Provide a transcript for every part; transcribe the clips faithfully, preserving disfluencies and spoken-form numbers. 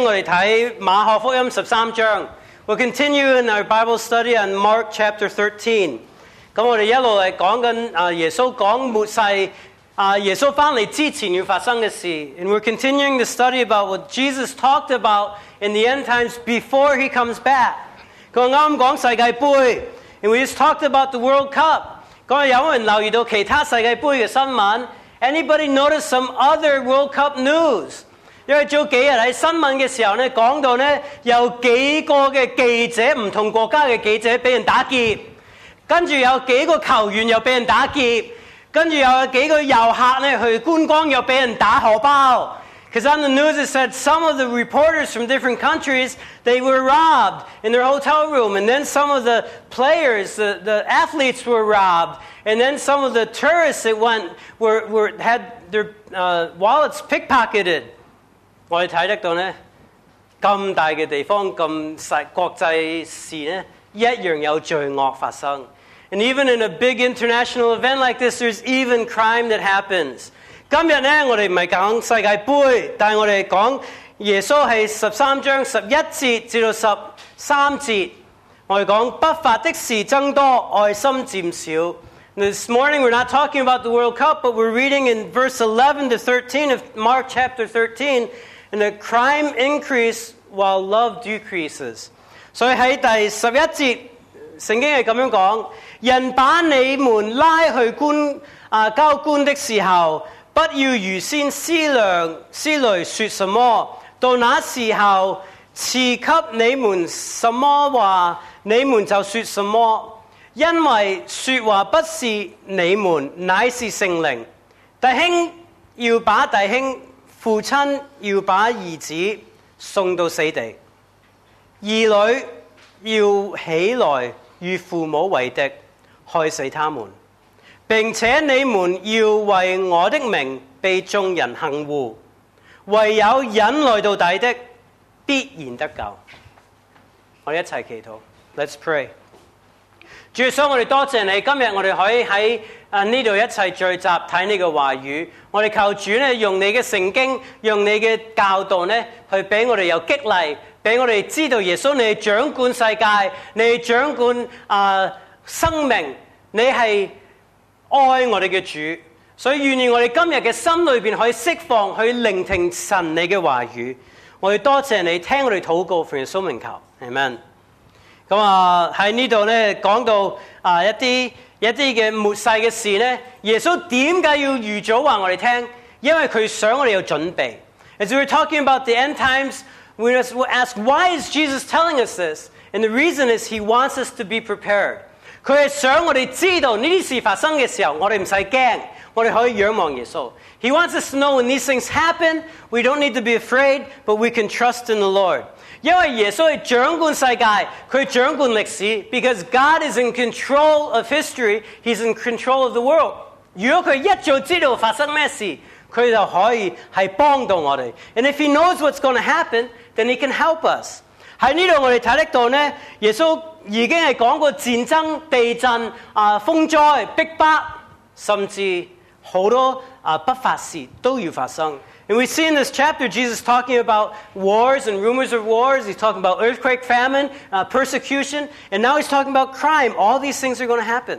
我哋睇馬可福音十三章。We'll continue in our Bible study on Mark chapter thirteen。咁我哋一路嚟講緊啊耶穌講末世啊耶穌翻嚟之前要發生嘅事。And we're continuing to study about what Jesus talked about in the end times before he comes back。佢啱啱講世界盃 ，and we just talked about the World Cup。咁有冇人留意到其他世界盃嘅新聞 ？Anybody notice some other World Cup news？因為早幾日喺新聞嘅時候咧，講到咧有幾個嘅記者，唔同國家嘅記者俾人打劫，跟住有幾個球員又俾人打劫，跟住有幾個遊客咧去觀光又俾人打荷包。Because on the news it said some of the reporters from different countries, they were robbed in their hotel room, and then some of the players, the, the athletes were robbed, and then some of the tourists that went were, were had their uh, wallets pickpocketed。我哋睇得到咧，咁大嘅地方咁細國際事咧，一樣有罪惡發生。And even in a big international event like this, there's even crime that happens。今日咧，我哋唔係講世界盃，但係我哋講耶穌係十三章十一節至到十三節，我哋講不法的事增多，愛心漸少。This morning we're not talking about the World Cup, but we're reading in verse eleven to thirteen of Mark chapter thirteen.And the crime increase while love decreases。所以喺第十一節，聖經係咁樣講：人把你們拉去官啊交官的時候，不要預先思量思慮說什麼，到那時候賜給你們什麼話，你們就說什麼，因為說話不是你們，乃是聖靈。弟兄要把弟兄。父親要把兒子送到死地，兒女要起來與父母為敵，害死他們。並且你們要為我的名被眾人恨惡，唯有忍耐到底的，必然得救。我哋一齊祈禱 ，Let's pray。主耶穌，我哋多謝你，今日我哋可以喺啊呢度一齊聚集睇你嘅話語。我哋求主咧，用你嘅聖經，用你嘅教導咧，去俾我哋有激勵，俾我哋知道耶穌你係掌管世界，你係掌管啊、呃、生命，你係愛我哋嘅主。所以願意我哋今日嘅心裏邊可以釋放，去聆聽神你嘅話語。我哋多謝你，聽我哋禱告，奉耶穌名求 ，Amen。咁啊喺呢度咧講到啊一啲一啲嘅末世嘅事咧，耶穌點解要預早話我哋聽？因為佢想我哋有準備。As we were talking about the end times, we just will ask, why is Jesus telling us this? And the reason is he wants us to be prepared. 佢係想我哋知道呢啲事發生嘅時候，我哋唔使驚，我哋可以仰望耶穌。He wants us to know when these things happen, we don't need to be afraid, but we can trust in the Lord.因為耶穌係掌管世界，佢掌管歷史 because God is in control of history, He's in control of the world. 如果佢一早知道發生咩事，佢就可以係幫到我哋。And if He knows what's going to happen, then He can help us. 喺呢度我哋睇得到呢，耶穌已經係講過戰爭、地震、啊風災、逼迫，甚至好多啊不法事都要發生。And we see in this chapter Jesus talking about wars and rumors of wars. He's talking about earthquake, famine, uh, persecution. And now he's talking about crime. All these things are going to happen.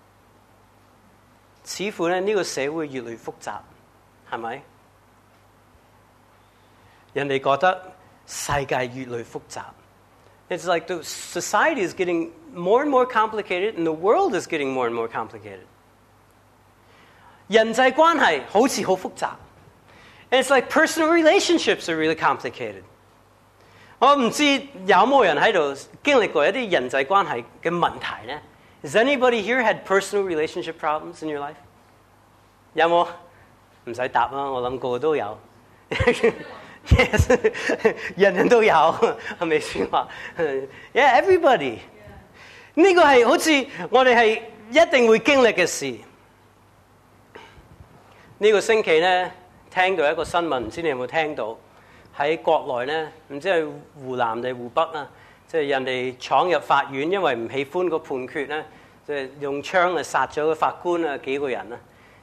似乎呢個社會越嚟越複雜，係咪？人哋覺得世界越嚟越複雜。It's like the society is getting more and more complicated and the world is getting more and more complicated. 人際關係好似好複雜。And it's like personal relationships are really complicated. 我唔知有冇人喺度經歷過一啲人際關係嘅問題呢？ Has anybody here had personal relationship problems in your life? 有冇？唔使答啦，我諗個個都有。Yes, 人人都有，係咪先話 ？Yeah, everybody. 呢個係好似我哋係一定會經歷嘅事。呢個星期呢。聽到一個新聞，唔知你有冇聽到？喺國內呢，唔知係湖南定湖北啊，即係人哋闖入法院，因為唔喜歡個判決呢，即係用槍嚟殺咗個法官啊幾個人啊。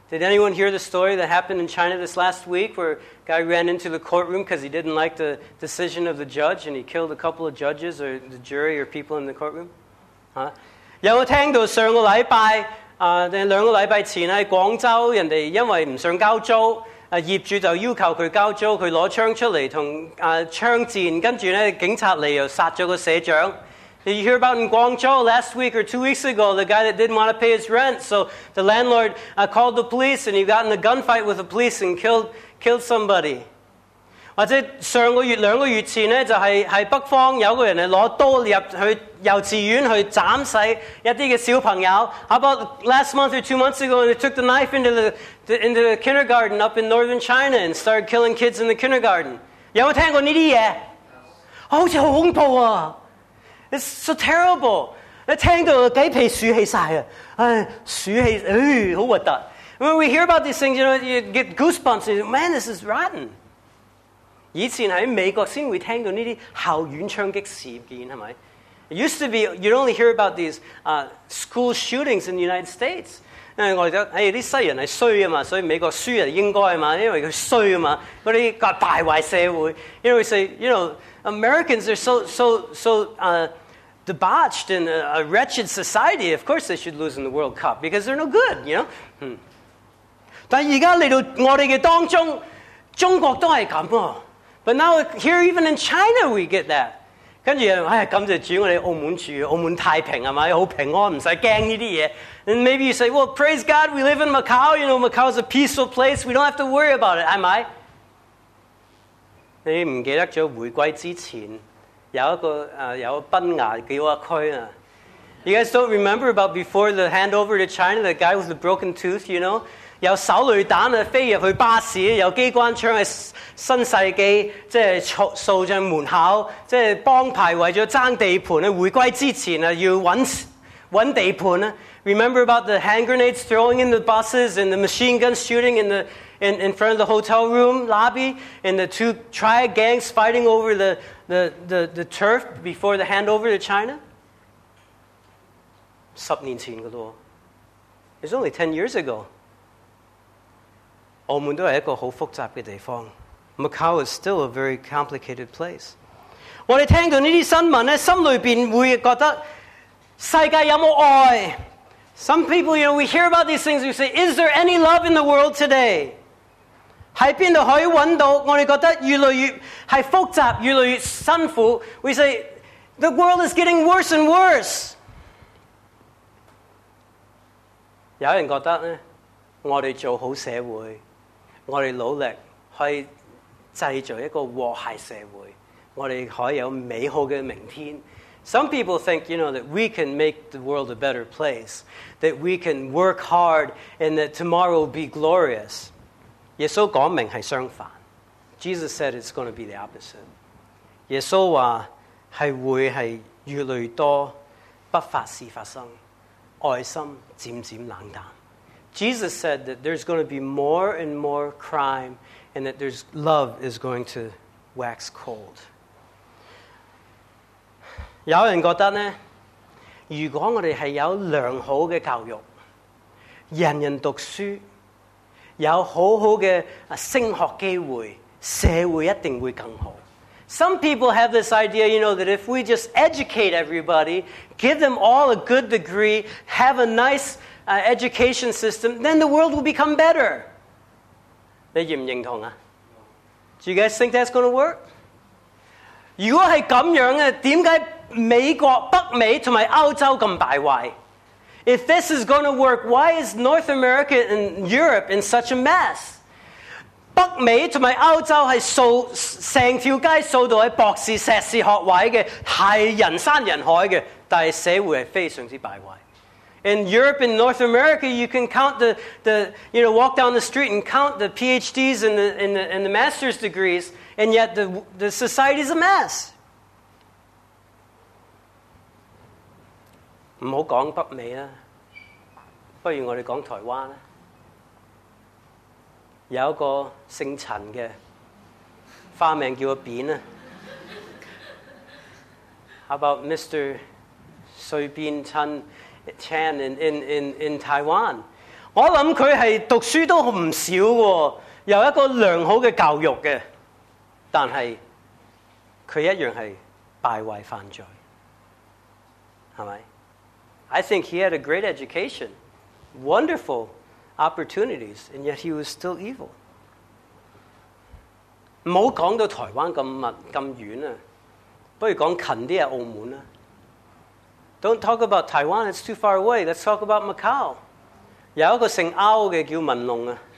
Did anyone hear the story that happened in China this last week where a guy ran into the courtroom because he didn't like the decision of the judge and he killed a couple of judges or the jury or people in the courtroom? 嚇，有冇聽到上個禮拜啊定兩個禮拜前喺廣州人哋因為唔想交租，啊業主就要求佢交租，佢攞槍出嚟同啊槍戰，跟住咧警察嚟又殺咗個社長。Did you hear about in Guangzhou last week or two weeks ago, the guy that didn't want to pay his rent, so the landlord uh, called the police and he got in a gunfight with the police and killed killed somebody. 或者上個月兩個月前咧，就係喺北方有個人係攞刀入去幼稚園去斬死一啲嘅小朋友。How about last month or two months ago, they took the knife into the, the into the kindergarten up in northern China and started killing kids in the kindergarten. 有冇聽過呢啲嘢？好似好恐怖啊！ It's so terrible. 你聽到雞皮豎起晒啊！唉，豎起，唉，好核突。When we hear about these things, you know, you get goosebumps. And you say, man, this is rotten. 以前喺美國先會聽到呢啲校園槍擊事件，係咪？ It used to be you'd only hear about these uh, school shootings in the United States. 因為我哋覺得，誒啲西人係衰啊嘛，所以美國輸係應該啊嘛，因為佢衰啊嘛，嗰啲個敗壞社會。You know, we say, you know, Americans are so so so uh, debauched in a, a wretched society. Of course, they should lose in the World Cup because they're no good. You know. 嗯、但係而家嚟到我哋嘅當中，中國都係咁喎。But now here, even in China, we get that. 跟住唉，感謝主，我哋澳門住，澳門太平係咪？好平安，唔使驚呢啲嘢。And maybe you say, well, praise God, we live in Macau. You know, Macau is a peaceful place. We don't have to worry about it. 係咪？你唔記得咗回歸之前有一個誒有賓牙叫一區啊 ？You guys don't remember about before the handover to China, the guy with the broken tooth, you know? 有手榴彈啊飛入去巴士，有機關槍喺新世紀，即係掃掃進門口，即係幫派為咗爭地盤啊！回歸之前啊，要揾揾地盤啊 ！Remember about the hand grenades throwing in the buses and the machine guns shooting in the in, in front of the hotel room lobby, and the two triad gangs fighting over the the the, the turf before the handover to China? 十年前㗎咯 ，It's only ten years ago. 澳門都係一個好複雜嘅地方。Macau is still a very complicated place. 我哋聽到呢啲新聞咧，心裏邊會覺得世界有冇愛 ？Some people, you know, we hear about these things. We say, "Is there any love in the world today?" 喺邊度可以揾到？我哋覺得越來越係複雜，越來越辛苦。We say, "The world is getting worse and worse." 有人覺得咧，我哋做好社會。我哋努力去製造一個和諧社會，我哋可以有美好嘅明天。Some people think, you know, that we can make the world a better place, that we can work hard, and that tomorrow will be glorious. 耶穌講明係相反。Jesus said it's going to be the opposite. 耶穌話係會係越嚟越多不法事發生，愛心漸漸冷淡。Jesus said that there's going to be more and more crime and that there's love is going to wax cold. 有人覺得呢，如果我哋係有良好嘅教育，人人讀書，有好好嘅升學機會，社會一定會更好。Some people have this idea, you know, that if we just educate everybody, give them all a good degree, have a nice Uh, education system, then the world will become better. 你認唔認同啊 ？Do you guys think that's going to work? 如果係咁樣嘅，點解美國、北美同埋歐洲咁敗壞 ？If this is going to work, why is North America and Europe in such a mess? 北美同埋歐洲係掃成條街掃到喺博士、碩士學位嘅，係人山人海嘅，但係社會係非常之敗壞。In Europe and North America, you can count the, the, you know, walk down the street and count the PhDs and the, and the, and the master's degrees, and yet the, the society is a mess. 唔好講北美啦，不如我哋講台灣啦。有一個姓陳嘅，花名叫阿扁啊。How about Mister 隨便陳？Chan in, in, in, in Taiwan. 我諗佢係讀書都唔少喎，有一個良好嘅教育嘅，但係佢一樣係敗壞犯罪，係咪？ I think he had a great education, wonderful opportunities, and yet he was still evil. 唔好講到台灣咁密咁遠啊，不如講近啲啊，澳門啦。Don't talk about Taiwan, it's too far away. Let's talk about Macau. 有一個姓歐嘅叫文龍啊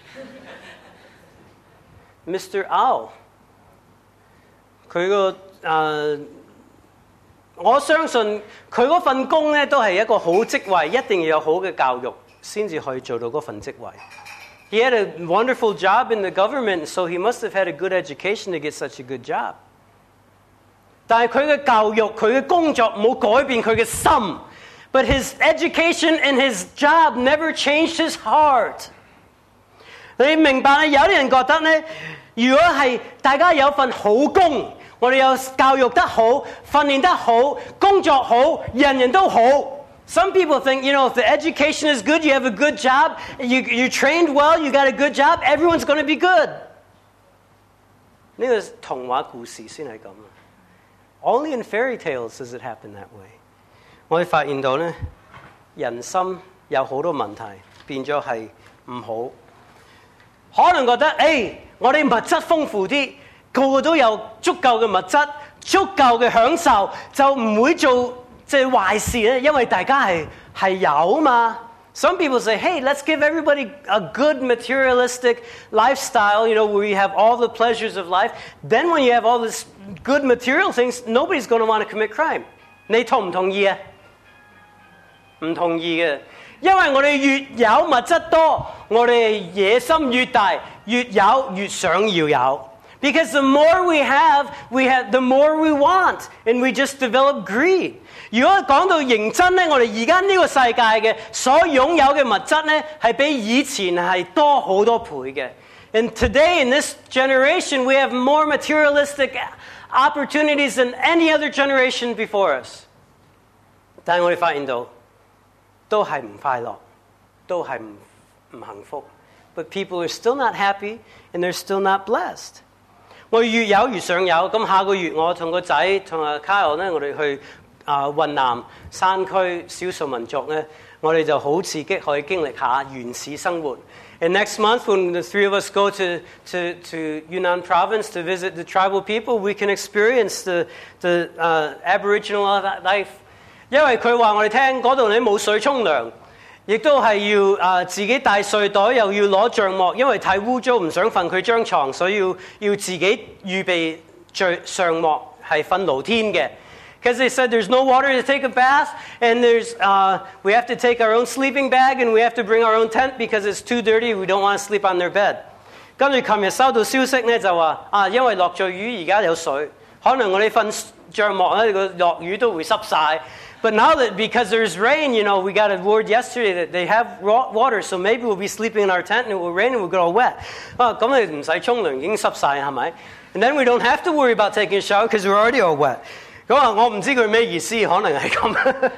，Mister Ao。佢個誒，我相信佢嗰份工咧都係一個好職位，一定要有好嘅教育先至可以做到嗰份職位。He had a wonderful job in the government, so he must have had a good education to get such a good job. 但係佢嘅教育，佢嘅工作冇改變佢嘅心。But his education and his job never changed his heart. 你明白有啲人覺得咧，如果係大家有份好工，我哋有教育得好，訓練得好，工作好，人人都好。Some people think, you know, if the education is good, you have a good job, you, you're trained well, you got a good job, everyone's going to be good. 呢個童話故事先係咁啊。Only in fairy tales does it happen that way. 我哋發現到咧，人心有好多問題，變咗係唔好。可能覺得，誒、哎，我哋物質豐富啲，個個都有足夠嘅物質，足夠嘅享受，就唔會做即係壞事咧，因為大家係係有嘛。Some people say, hey, let's give everybody a good materialistic lifestyle, you know, where you have all the pleasures of life. Then when you have all this good material things, nobody's going to want to commit crime. 你同唔同意啊？唔同意嘅，因為我哋越有物質多，我哋野心越大，越有越想要有。Because the more we have, we have the more we want, and we just develop greed. 如果講到認真咧，我哋而家呢個世界嘅所擁有嘅物質咧，係比以前係多好多倍嘅。And today in this generation, we have more materialistic opportunities than any other generation before us. 但係我哋發現到，都係唔快樂，都係唔唔幸福。But people are still not happy, and they're still not blessed. 我越有越想有，咁下個月我同個仔同阿 Kyle 咧，我哋去啊雲南山區少數民族咧，我哋就好刺激，可以經歷下原始生活。And next month, when the three of us go to to to Yunnan Province to visit the tribal people, we can experience the the uh, Aboriginal life. 因為佢話我哋聽嗰度你冇水沖涼。亦都係要啊、呃、自己帶睡袋，又要攞帳幕，因為太污糟唔想瞓佢張床，所以要要自己預備帳上幕係瞓露天嘅。Because they said there's no water to take a bath, and there's uh, we have to take our own sleeping bag, and we have to bring our own tent because it's too dirty. We don't want to sleep on their bed. 跟住琴日收到消息咧，就話啊，因為落咗雨，而家有水，可能我哋瞓帳幕咧，個落雨都會濕晒。But now that because there's rain, you know, we got a word yesterday that they have water, so maybe we'll be sleeping in our tent and it will rain and we'll get all wet. 啊，咁你唔使沖涼，已經濕晒係咪 ？And then we don't have to worry about taking a shower because we're already all wet. 咁啊，我唔知佢咩意思，可能係咁。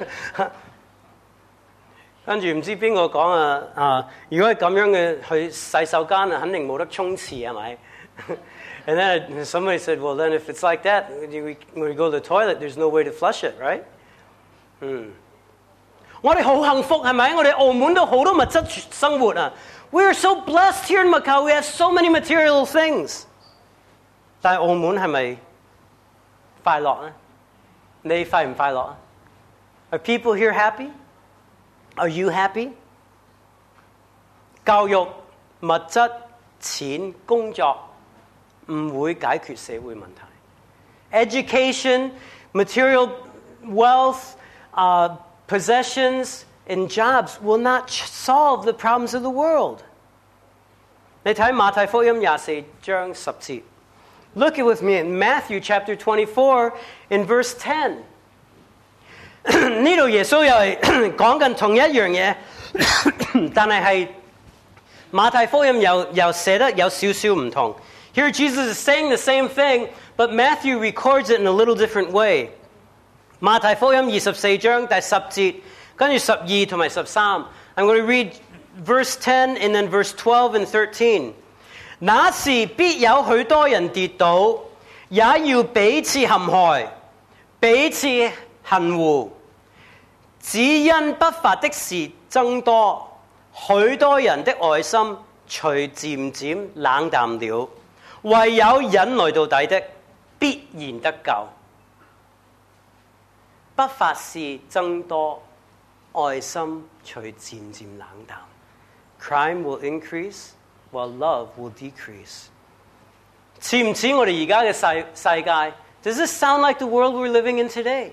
跟住唔知邊個講啊啊！如果係咁樣嘅去洗手間啊，肯定冇得沖廁係咪？ And then somebody said, well, then if it's like that, when we go to the toilet, there's no way to flush it, right? 嗯，我哋好幸福係咪？我哋澳門都好多物質生活啊。We are so blessed here in Macau. We have so many material things. 但係澳門係咪快樂呢？你快唔快樂啊 ？Are people here happy? Are you happy? 教育、物質、錢、工作唔會解決社會問題。Education, material wealth, Uh, possessions and jobs will not solve the problems of the world. 你睇馬太福音廿四章十節。Look it with me in Matthew chapter twenty-four in verse ten. 呢度耶穌又係講緊同一樣嘢，但係係馬太福音又又寫得有少少唔同。Here Jesus is saying the same thing, but Matthew records it in a little different way. 馬太福音二十四章第十節，跟住十二同埋十三。I'm going to read verse ten and then verse twelve and thirteen. 那時必有許多人跌倒，也要彼此陷害，彼此恨惡，只因不法的事增多，許多人的愛心隨漸漸冷淡了。唯有忍耐到底的，必然得救。不法事增多，愛心隨漸漸冷淡。Crime will increase, while love will decrease. 似唔似我哋而家嘅世世界 ？Does this sound like the world we're living in today?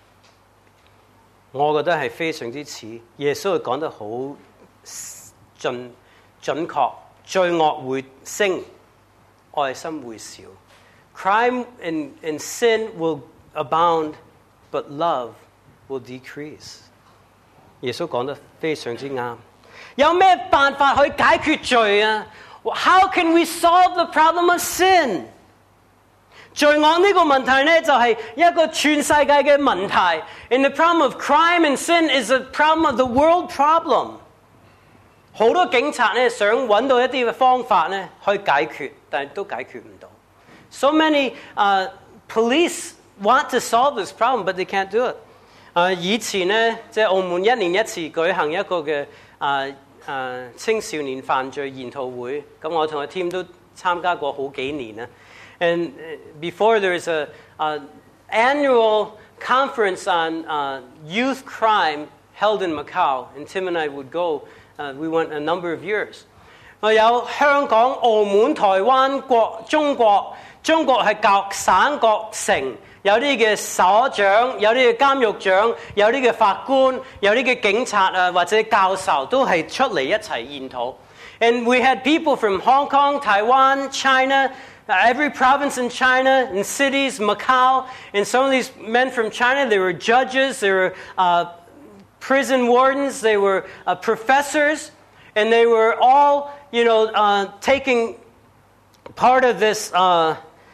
我覺得係非常之似。耶穌講得好準準確，罪惡會升，愛心會少。Crime and, and sin will abound, but love will decrease. 耶穌講得非常之啱。有咩辦法去解決罪啊？ How can we solve the problem of sin? 罪惡呢個問題呢，就係一個全世界嘅問題。And the problem of crime and sin is a problem of the world problem. 好多警察呢想揾到一啲嘅方法呢去解決，但係都解決唔到。So many uh, police want to solve this problem, but they can't do it. uh, 以前呢，即係澳門一年一次舉行一個嘅啊。Uh, 誒、uh, 青少年犯罪研討會，咁我同個 team 都參加過好幾年啦。And before there is a, a annual conference on uh, youth crime held in Macau, and Tim and I would go. Uh, we went a number of years. 我有香港、澳門、台灣、國中國，中國係各省各城。有啲嘅所長，有啲嘅監獄長，有啲嘅法官，有啲嘅警察啊，或者教授都係出嚟一齊研討。And we had people from Hong Kong, Taiwan, China, every province in China, in cities, Macau, and some of these men from China, they were judges, they were uh, prison wardens, they were uh, professors, and they were all, you know, uh, taking part of this uh,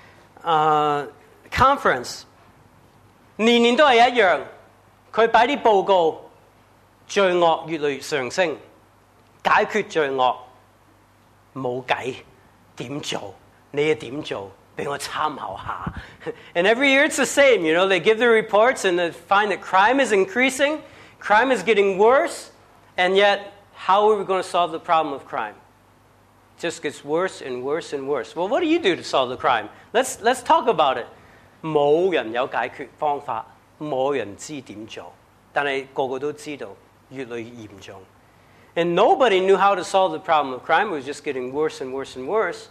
uh, conference. 年年都係一樣，佢擺啲報告，罪惡越嚟越上升，解決罪惡冇計，點做？你要點做？俾我參考下。And every year it's the same, you know, they give the reports and they find that crime is increasing, crime is getting worse, and yet how are we going to solve the problem of crime? It just gets worse and worse and worse. Well, what do you do to solve the crime? Let's, let's talk about it. 冇人有解決方法，冇人知點做，但係個個都知道越嚟越嚴重。And nobody knew how to solve the problem of crime. It was just getting worse and worse and worse.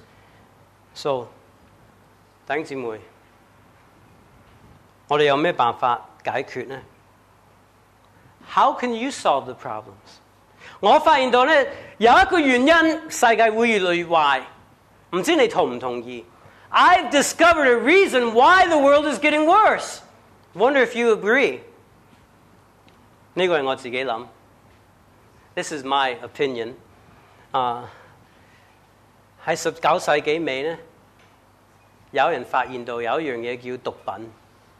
So, 弟兄姊妹，我哋有咩辦法解決呢？ How can you solve the problems? 我發現到咧有一個原因，世界會越嚟越壞。唔知你同唔同意？ I've discovered a reason why the world is getting worse. Wonder if you agree. 呢個係我自己諗。This is my opinion. 啊，喺十九世紀尾呢，有人發現到有一樣嘢叫毒品。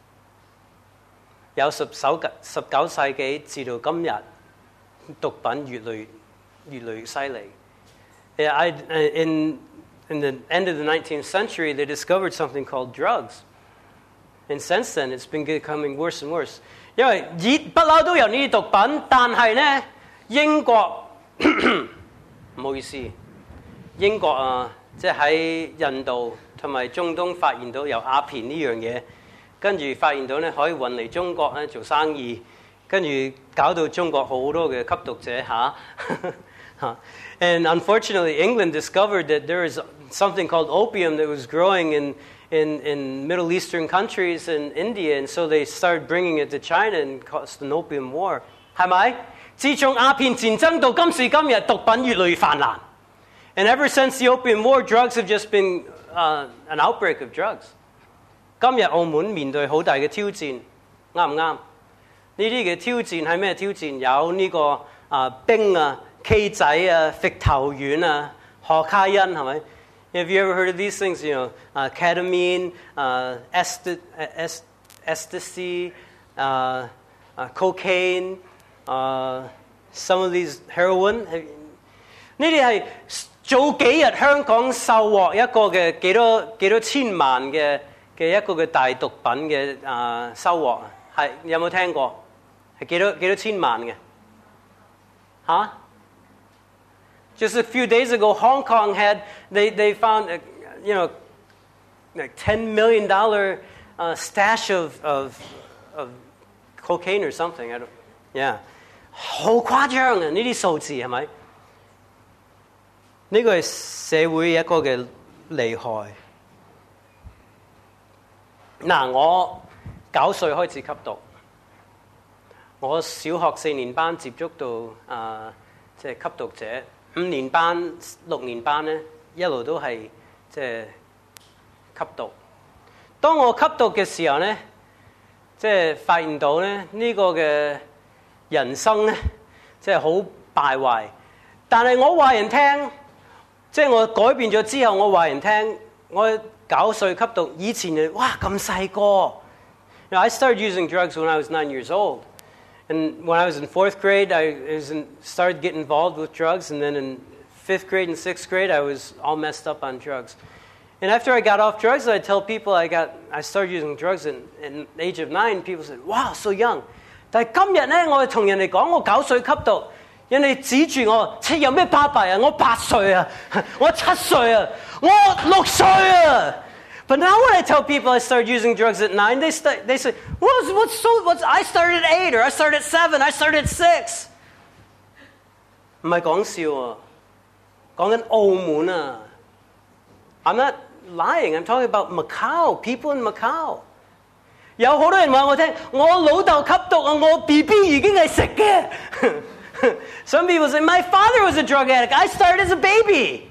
有十九十九世紀至到今日，毒品越嚟越嚟越犀利。I in In the end of the nineteenth century, they discovered something called drugs. And since then, it's been becoming worse and worse. 因為以不嬲都有呢啲毒品，但係呢，英國唔好意思，英國啊，即係喺印度同埋中東發現到有鴉片呢樣嘢，跟住發現到呢可以運嚟中國咧做生意，跟住搞到中國好多嘅吸毒者嚇。And unfortunately, England discovered that there is something called opium that was growing in, in, in Middle Eastern countries and India, and so they started bringing it to China and caused an opium war. 係咪？自從鴉片戰爭到今時今日，毒品越嚟越泛濫。And ever since the opium war, drugs have just been uh, an outbreak of drugs. 今日澳門面對好大嘅挑戰，啱唔啱？呢啲嘅挑戰係咩挑戰？有呢、這個啊冰啊。K 仔啊、揈頭丸啊、可卡因係咪 ？Have you ever heard of these things? You know, uh, ketamine, uh, est- est- ecstasy, uh, uh, cocaine, uh, some of these heroin. 呢啲係早幾日香港收穫一個嘅幾多幾多千萬嘅嘅一個嘅大毒品嘅啊、呃、收穫，係有冇聽過？係幾多幾多千萬嘅？嚇 ？Just a few days ago, Hong Kong had they they found a, you know like ten million dollar uh, stash of of of cocaine or something. I don't, yeah. 好誇張啊！呢啲數字係咪？呢個係社會一個嘅厲害。嗱，我九歲開始吸毒，我小學四年班接觸到啊，即係吸毒者。五年班、六年班咧，一路都係即係吸毒。當我吸毒嘅時候咧，即係發現到咧呢個嘅人生咧，即係好敗壞。但係我話人聽，即係我改變咗之後，我話人聽，我九歲吸毒，以前就哇咁細個。You know, I started using drugs when I was nine years old. And when I was in fourth grade, I was in, started getting involved with drugs. And then in fifth grade and sixth grade, I was all messed up on drugs. And after I got off drugs, I tell people I got I started using drugs at, at the age of nine. People said, "Wow, so young." 但係今日咧，我同人哋講我九歲吸毒，人哋指住我，切有咩巴閉啊？我八歲啊，我七歲啊，我六歲啊。But now when I tell people I started using drugs at nine, they st- they say, "What's what's so what's I started at eight or I started at seven, I started at six." 唔係講笑啊，講緊澳門啊。I'm not lying. I'm talking about Macau. People in Macau. 有好多人話我聽，我老豆吸毒啊，我 B B 已經係食嘅。Some people say my father was a drug addict. I started as a baby.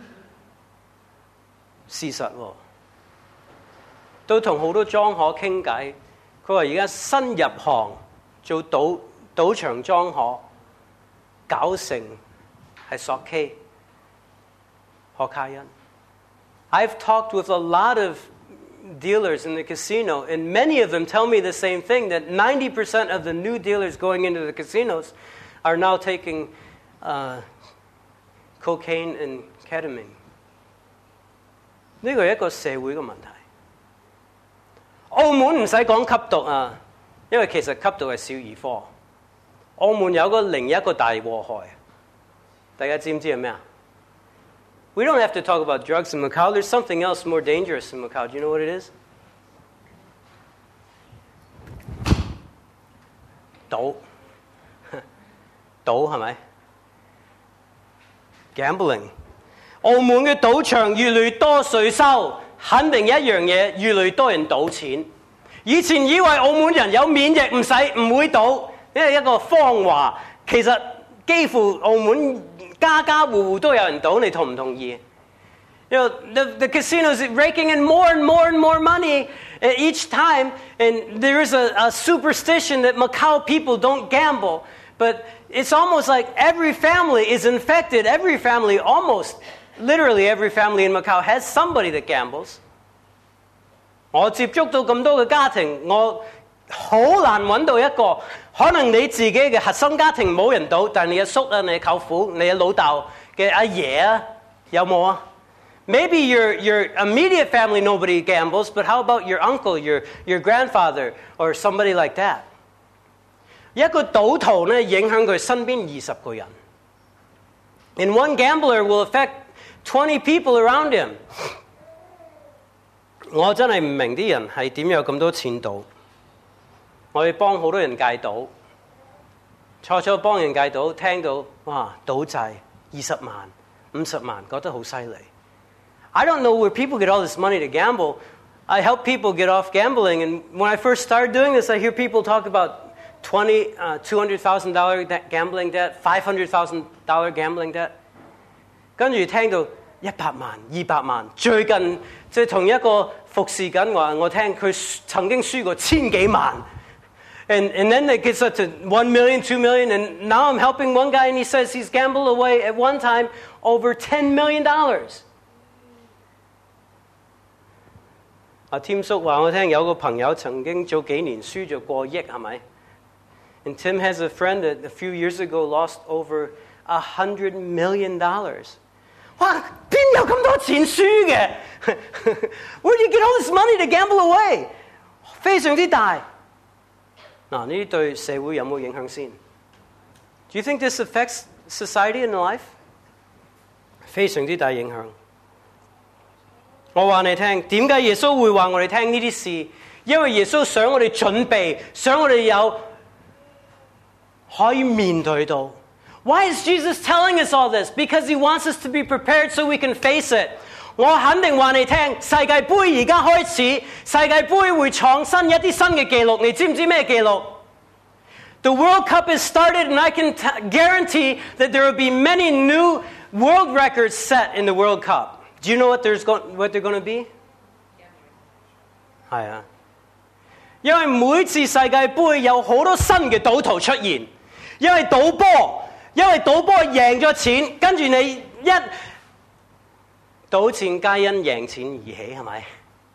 事實喎。都同好多莊荷傾偈，佢話而家新入行做賭賭場莊荷，搞成係索 K 可卡因。I've talked with a lot of dealers in the casino, and many of them tell me the same thing, that ninety percent of the new dealers going into the casinos are now taking uh, cocaine and ketamine. 呢個係一個社會嘅問題。澳門唔使講吸毒啊，因為其實吸毒係小兒科。澳門有個另一個大禍害，大家知唔知係咩啊？ We don't have to talk about drugs in Macau. There's something else more dangerous in Macau. Do you know what it is? 賭，賭係咪 ？Gambling。澳門嘅賭場越嚟越多稅收，肯定一樣嘢，越嚟越多人賭錢。以前以為澳門人有免疫唔使唔會賭，因為一個謊話。其實幾乎澳門家家戶戶都有人賭，你同唔同意？ You know, the, the casinos are raking in more and more and more money each time, and there is a, a superstition that Macau people don't gamble, but it's almost like every family is infected. Every family, almost literally every family in Macau has somebody that gambles. 我接觸到咁多嘅家庭，我好難揾到一個，可能你自己嘅核心家庭冇人賭，但係你嘅叔啊、你嘅舅父、你嘅老豆嘅阿爺啊，有冇啊？ Maybe your, your immediate family, nobody gambles, but how about your uncle, your, your grandfather, or somebody like that? 一個賭徒呢，影響佢身邊二十個人。And one gambler will affect twenty people around him. 我真係唔明啲人係點有咁多錢賭。我哋幫好多人戒賭，初初幫人戒賭，聽到哇賭債二十萬、五十萬，覺得好犀利。 I don't know where people get all this money to gamble. I help people get off gambling, and when I first started doing this, I hear people talk about twenty, uh, two hundred thousand dollar gambling debt, five hundred thousand dollar gambling debt. 跟住聽到一百萬、二百萬，最近即係同一個服侍緊話，我聽佢曾經輸過千幾萬。And and then it gets up to one million, two million, and now I'm helping one guy, and he says he's gambled away at one time over ten million dollars. 阿添叔話我聽有個朋友曾經早幾年輸咗過億係咪 ？And Tim has a friend that a few years ago lost over a hundred million dollars. 哇，邊有咁多錢輸嘅？Where do you get all this money to gamble away？ 非常之大。嗱，呢啲對社會有冇影響先？ Do you think this affects society and life？ 非常之大影響。我話你聽，點解耶穌會話我哋聽呢啲事？因為耶穌想我哋準備，想我哋有可以面對到。Why is Jesus telling us all this? Because he wants us to be prepared so we can face it. 我肯定話你聽，世界盃而家開始，世界盃會創新一啲新嘅記錄。你知唔知咩記錄？ The World Cup has started, and I can t- guarantee that there will be many new world records set in the World Cup. Do you know what there's go- what they're going to be? 係啊，因為每次世界盃有好多新嘅賭徒出現，因為賭波，因為賭波贏咗錢，跟住你一賭錢皆因贏錢而起，係咪？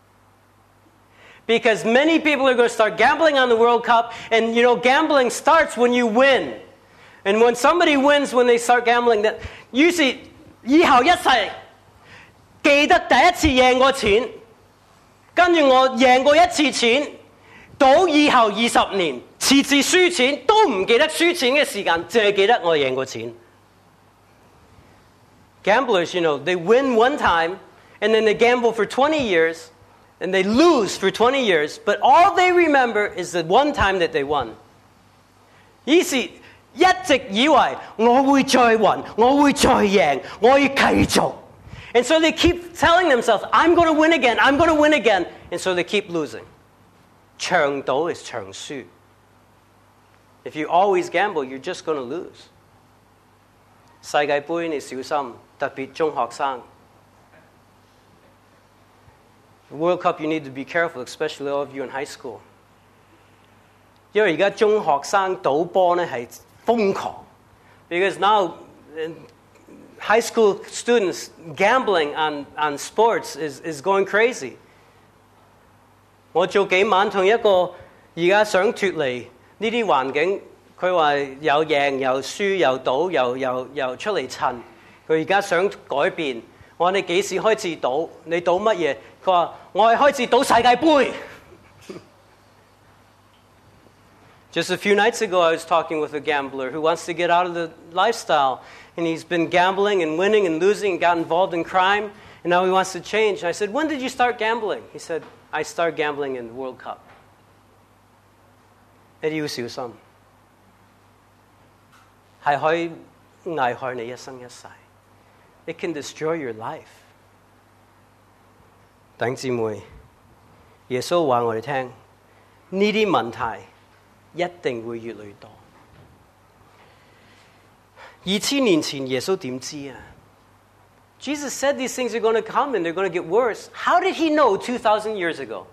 Because many people are going to start gambling on the World Cup, and you know, gambling starts when you win. And when somebody wins, when they start gambling, that 於是以後一世記得第一次贏過錢，跟住我贏過一次錢，賭以後二十年，次次輸錢都唔記得輸錢嘅時間，淨係記得我贏過錢。Gamblers, you know, they win one time, and then they gamble for twenty years. And they lose for twenty years, but all they remember is the one time that they won. 於是一直以為我會再贏，我會再贏，我要繼續。And so they keep telling themselves, I'm going to win again, I'm going to win again. And so they keep losing. 長賭 is 長輸. If you always gamble, you're just going to lose. 世界盃你小心，特別中學生。The World Cup, you need to be careful, especially all of you in high school. 因為而家中學生賭波呢係瘋狂 because now high school students gambling on, on sports is, is going crazy. 我早幾晚同一個而家想脫離呢啲環境，佢話又贏又輸又賭又又又出嚟襯，佢而家想改變。我話你幾時開始賭？你賭乜嘢？佢話我係開始賭世界盃。Just a few nights ago, I was talking with a gambler who wants to get out of the lifestyle, and he's been gambling and winning and losing and got involved in crime, and now he wants to change. And I said, when did you start gambling? He said, I started gambling in the World Cup. 你哋要小心，係可以危害你一生一世。It can destroy your life. 弟兄姊妹，耶穌話我哋聽，呢啲問題一定會越嚟越多。二千年前耶穌點知啊？ Jesus said these things are going to come and they're going to get worse. How did he know two thousand years ago?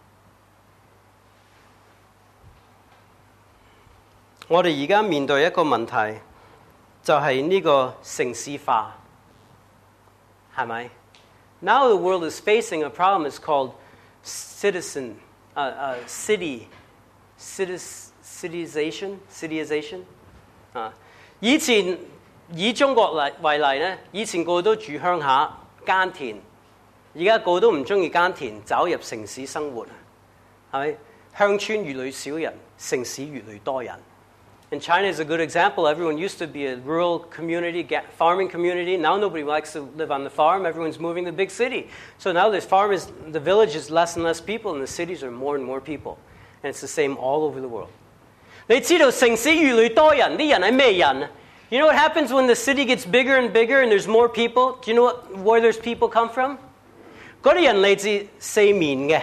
我哋而家面對一個問題，就係呢個城市化。係咪？ Now the world is facing a problem. It's called citizen, uh, uh, city, citis, cityization, cityization. 啊，以前以中國嚟為例咧，以前個個都住鄉下耕田，而家個個都唔中意耕田，走入城市生活，係咪？鄉村越嚟越少人，城市越嚟越多人。And China is a good example. Everyone used to be a rural community, farming community. Now nobody likes to live on the farm. Everyone's moving to the big city. So now this farm is, the village is less and less people, and the cities are more and more people. And it's the same all over the world. 你知道城市越嚟越多人，啲人係咩人啊？ You know what happens when the city gets bigger and bigger and there's more people? Do you know what, where those people come from? 嗰啲人嚟自四面嘅，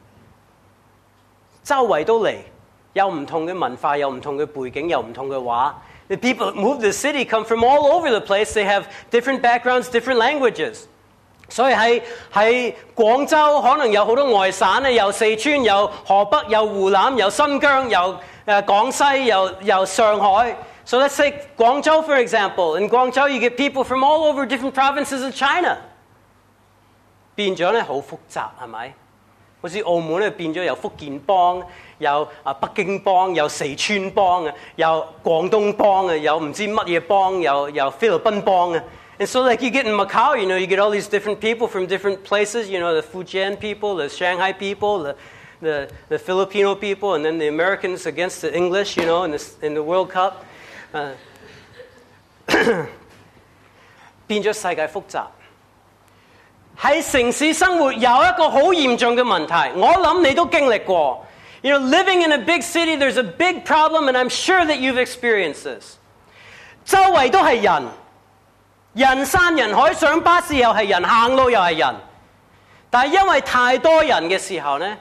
周圍都嚟。有唔同嘅文化，有唔同嘅背景，有唔同嘅話。The people that move to the city come from all over the place. They have different backgrounds, different languages. 所以喺喺廣州可能有好多外省咧，有四川，有河北，有湖南，有新疆，有誒廣西，有有上海。So let's take Guangzhou for example. In Guangzhou, you get people from all over different provinces of China. 變咗咧好複雜，係咪？ 好似澳門咧變咗有福建幫，有啊北京幫，有四川幫啊，有廣東幫啊，有唔知乜嘢幫，有有菲律賓幫啊。And so like you get in Macau, you know, you get all these different people from different places, you know, the Fujian people, the Shanghai people, the the, the Filipino people, and then the Americans against the English, you know, in the, in the World Cup. Uh, 變咗世界複雜。喺城市生活有一個好嚴重嘅問題，我諗你都經歷過。You know, living in a big city, there's a big problem, and I'm sure that you've experienced this. 周圍都係人，人山人海，上巴士又係人，行路又係人。但係因為太多人嘅時候呢，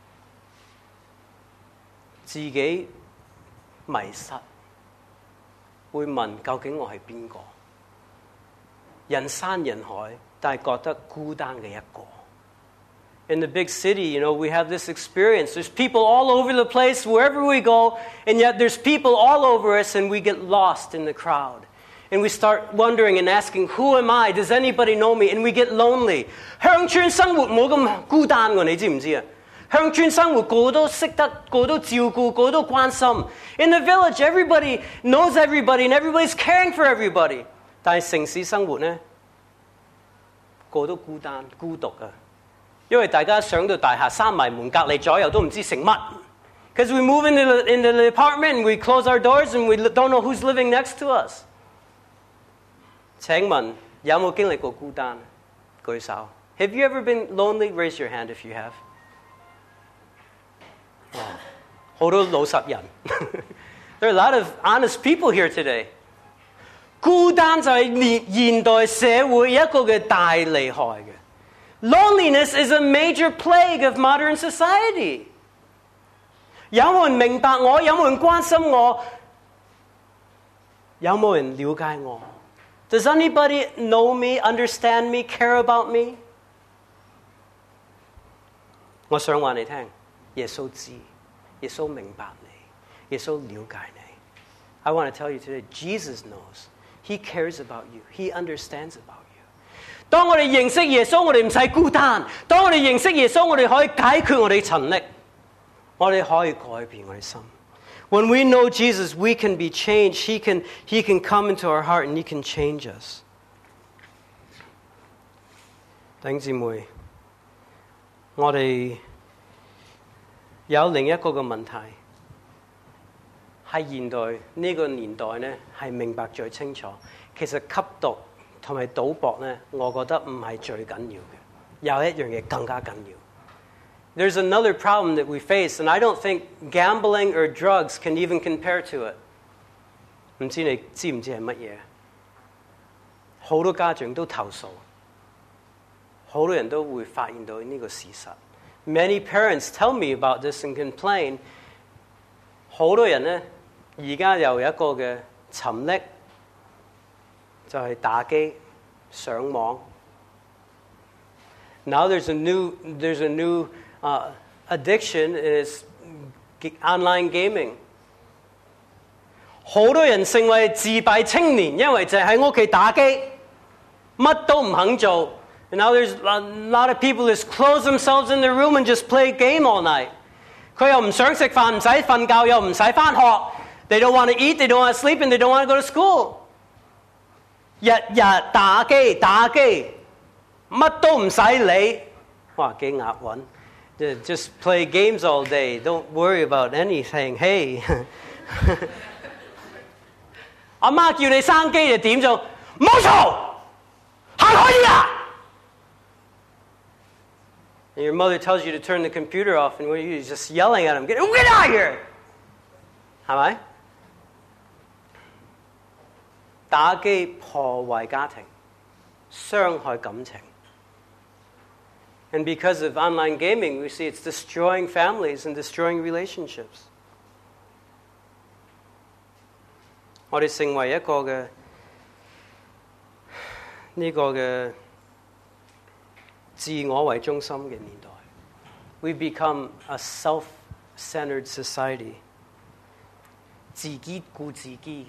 自己迷失，會問究竟我係邊個？人山人海，但係覺得孤單嘅一個。In the big city, you know, we have this experience. There's people all over the place, wherever we go, and yet there's people all over us, and we get lost in the crowd. And we start wondering and asking, who am I? Does anybody know me? And we get lonely. 鄉村生活冇咁孤單㗎，你知唔知啊？鄉村生活個個都識得，個個都照顧，個個都關心。In the village, everybody knows everybody, and everybody's caring for everybody. 但係城市生活呢，個個都孤單、孤獨啊！因為大家上到大廈閂埋門，隔離左右都唔知食乜。Because we move into the, into the apartment and we close our doors and we don't know who's living next to us. 請問有冇經歷過孤單？舉手。Have you ever been lonely? Raise your hand if you have. 好多老實人。There are a lot of honest people here today. 孤單就係現代社會一個嘅大厲害嘅。Loneliness is a major plague of modern society. 有冇人明白我？有冇人關心我？有冇人了解我？ Does anybody know me, understand me, care about me? 我想話你聽，耶穌知，耶穌明白你，耶穌了解你。I want to tell you today, Jesus knows. He cares about you. He understands about you. 當我哋認識耶穌，我哋唔使孤單。當我哋認識耶穌，我哋可以解決我哋陳力，我哋可以改變我哋心。When we know Jesus, we can be changed. He can, he can come into our heart and He can change us. 弟兄姊妹，我哋有另一個嘅問題，喺現代呢個年代呢，係明白最清楚。其實吸毒同埋賭博呢，我覺得唔係最緊要嘅，有一樣嘢更加緊要。There's another problem that we face, and I don't think gambling or drugs can even compare to it. 唔知你知唔知係乜嘢？好多家長都投訴，好多人都會發現到呢個事實。Many parents tell me about this and complain. 好多人呢，而家又有一個嘅沉溺，就係打機、上網。Now there's a new, there's a new Uh, addiction is online gaming. 好多人成為自閉青年，因為就喺屋企打機，乜都唔肯做。And now there's a lot of people just close themselves in their room and just play game all night. 佢又唔想食飯，唔使瞓覺，又唔使返學。They don't want to eat, they don't want to sleep, and they don't want to go to school. 日日打機打機，乜都唔使理。哇，幾押韻！ Just play games all day. Don't worry about anything. Hey. 阿媽叫你生機就點做？唔好嘈，行開啲啊！ And your mother tells you to turn the computer off, and you're just yelling at him, "Get, get out of here!" 係咪？打機破壞家庭，傷害感情。 And because of online gaming, we see it's destroying families and destroying relationships. 我哋成為一個嘅呢個嘅自我為中心嘅年代。We become a self-centered society. 自己顧自己嘅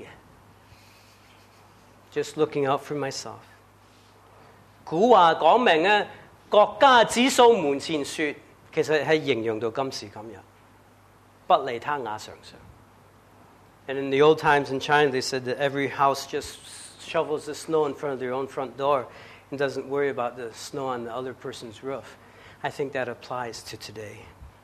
，just looking out for myself. 古話講明咧。國家指數門前雪， 其實係形容到今時今日，不理他瓦常常。And in the old times in China, they said that every house just shovels the snow in front of their own front door and doesn't worry about the snow on the other person's roof. I think that applies to today.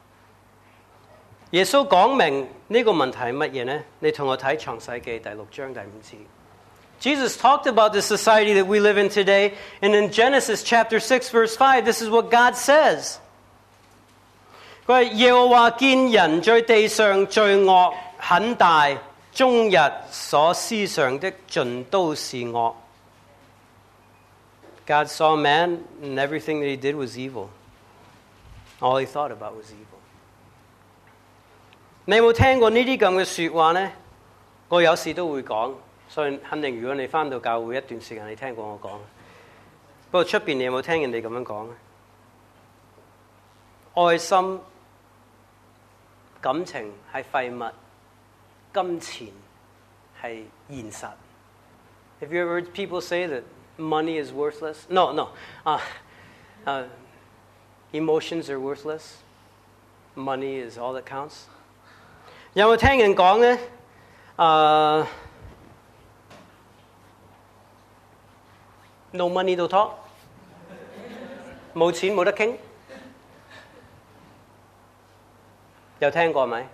耶穌講明呢個問題係乜嘢呢？你同我睇創世記第六章第五節。Jesus talked about the society that we live in today, and in Genesis chapter six, verse five, this is what God says. 佢話耶和華見人在地上罪惡很大，終日所思想的盡都是惡。God saw man, and everything that he did was evil. All he thought about was evil. 你有冇聽過呢啲咁嘅説話呢？我有時都會講，所以肯定如果你返到教會一段時間，你聽過我講。不過出邊你有冇聽人哋咁樣講呢？愛心、感情係廢物，金錢係現實。Have you ever heard people say that money is worthless? No, no. Uh, uh, emotions are worthless. Money is all that counts. 有冇聽人講呢？誒、uh, No money to talk 冇錢冇得傾，有聽過咪？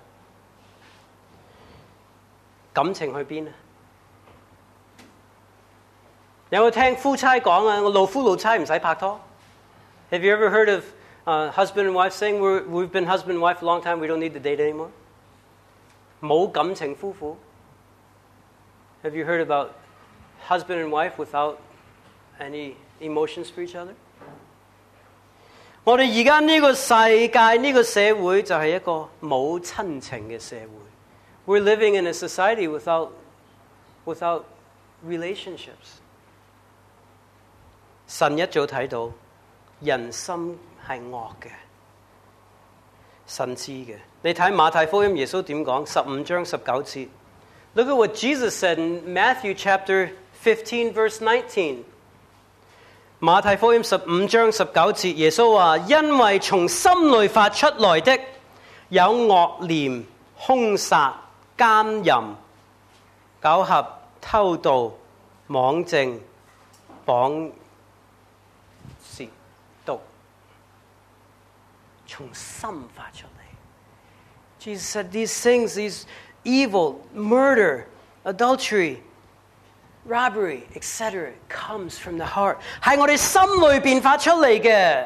感情去邊啊？有冇聽夫妻講啊？我老夫老妻唔使拍拖。Have you ever heard of uh, husband and wife saying We're, we've been husband and wife a long time, we don't need to date anymore? 冇感情夫婦。Have you heard about husband and wife without any emotions for each other? 我哋而家呢個世界呢個社會就係一個冇親情嘅社會。We're living in a society without without relationships. 神一早睇到人心係惡嘅，神知嘅。你睇馬太福音耶穌點講？十五章十九節。Look at what Jesus said in Matthew chapter fifteen, verse nineteen. 馬太福音十五章十九節，耶穌話：因為從心裏發出來的有惡念、兇殺、奸淫、苟合、偷盜、妄證、綁舌、毒，從心發出嚟。Jesus said these things, these evil, murder, adultery, robbery, et cetera, comes from the heart. 係我哋心裏邊發出嚟嘅，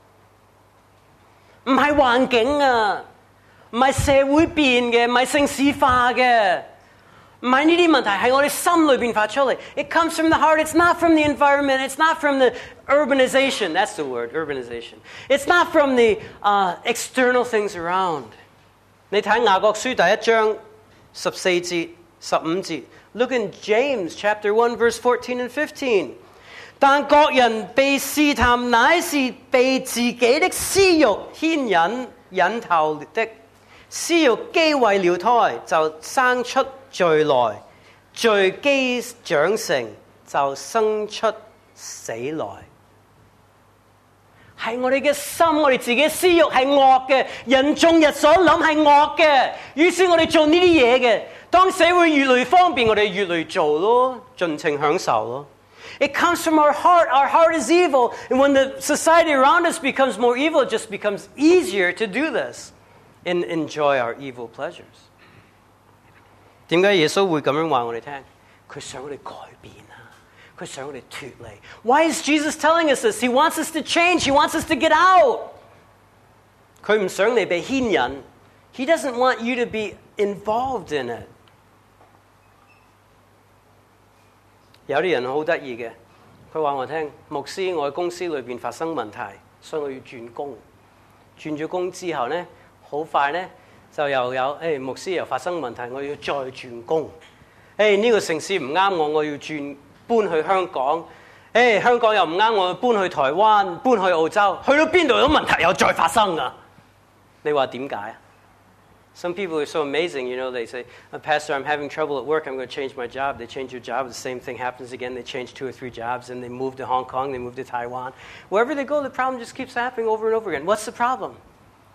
唔係環境啊，唔係社會變嘅，唔係城市化嘅，唔係呢啲問題，係我哋心裏邊發出嚟。It comes from the heart. It's not from the environment. It's not from the urbanization. That's the word, urbanization. It's not from the uh, external things around. 你睇雅各書第一章十四節、十五節。Look in James chapter one, verse fourteen and fifteen. 但各人被試探，乃是被自己的私欲牽引引頭的。私欲既為了胎，就生出罪來；罪既長成，就生出死來。係我哋嘅心，我哋自己嘅私欲係惡嘅，人眾日所諗係惡嘅，於是我哋做呢啲嘢嘅。當社會越嚟越方便，我哋越嚟越做咯，盡情享受咯。It comes from our heart. Our heart is evil. And when the society around us becomes more evil, it just becomes easier to do this and enjoy our evil pleasures. 點解耶穌會咁樣話我哋聽？佢想我哋改變啊，佢想我哋脫離。Why is Jesus telling us this? He wants us to change. He wants us to get out. 佢唔想你被牽引。He doesn't want you to be involved in it. 有啲人好得意嘅，佢話我聽，牧師，我喺公司裏邊發生問題，所以我要轉工。轉咗工之後呢，好快呢就又有，誒、哎、牧師又發生問題，我要再轉工。誒、哎、呢、這個城市唔啱我，我要轉搬去香港。誒、哎、香港又唔啱我，搬去台灣，搬去澳洲，去到邊度有問題又再發生啊！你話點解啊？ Some people are so amazing, you know, they say, Pastor, I'm having trouble at work, I'm going to change my job. They change your job, the same thing happens again. They change two or three jobs, and they move to Hong Kong, they move to Taiwan. Wherever they go, the problem just keeps happening over and over again. What's the problem?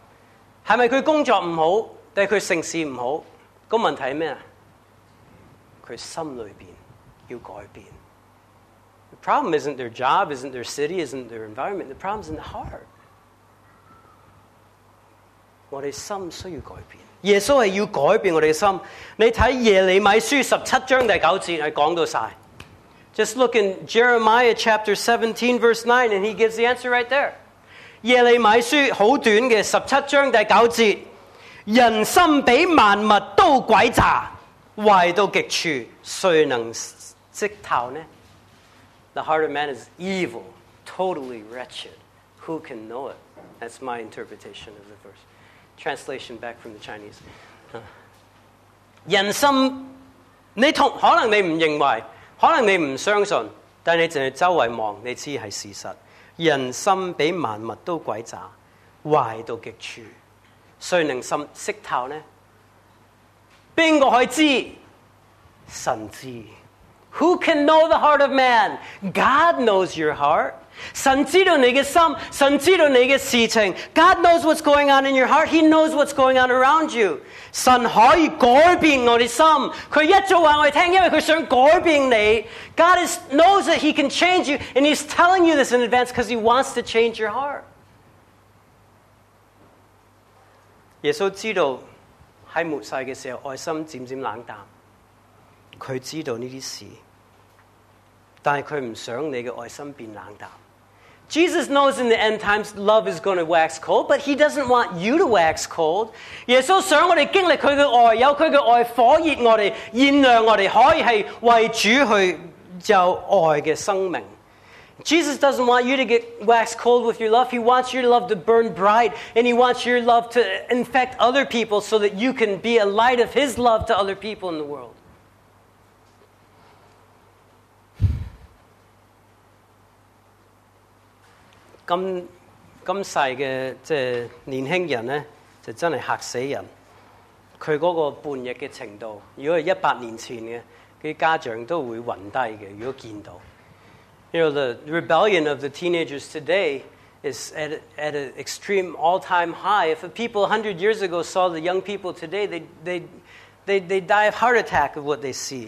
係咪佢工作唔好，定係佢成事唔好？個問題係咩啊？佢心裏邊要改變。The problem isn't their job, isn't their city, isn't their environment. The problem's in the heart. 我哋心需要改變。耶穌係要改變我哋嘅心。你睇耶利米書十七章第九節係講到晒。Just look in Jeremiah chapter seventeen verse nine and he gives the answer right there. 耶利米書好短嘅十七章第九節，人心比萬物都詭詐，壞到極處，誰能識透呢？ The heart of man is evil, totally wretched. Who can know it? That's my interpretation of the verse. Translation back from the Chinese. 人心，你同可能你唔認為，可能你唔相信，但你淨係周圍望，你知係事實。人心比萬物都詭詐，壞到極處，誰能心識透呢？邊個可以知？神知。Who can know the heart of man? God knows your heart. 神知道你嘅心，神知道你嘅事情。God knows what's going on in your heart. He knows what's going on around you. 神可以改變我哋心，佢一早話我哋聽，因為佢想改變你。God is, knows that He can change you, and He's telling you this in advance because He wants to change your heart. 耶穌知道喺末世嘅時候，愛心漸漸冷淡。佢知道呢啲事，但係佢唔想你嘅愛心變冷淡。Jesus knows in the end times love is going to wax cold, but He doesn't want you to wax cold. 耶穌想我哋經歷佢嘅愛，有佢嘅愛火熱我哋，燃亮我哋，可以係為主去有愛嘅生命。Jesus doesn't want you to get wax cold with your love. He wants your love to burn bright, and He wants your love to infect other people so that you can be a light of His love to other people in the world. 咁咁細嘅即係年輕人咧，就真係嚇死人。佢嗰個叛逆嘅程度，如果係一百年前嘅，啲家長都會暈低嘅。如果見到 ，You know the rebellion of the teenagers today is at at an extreme all-time high. If the people a hundred years ago saw the young people today, they they they they die of heart attack of what they see.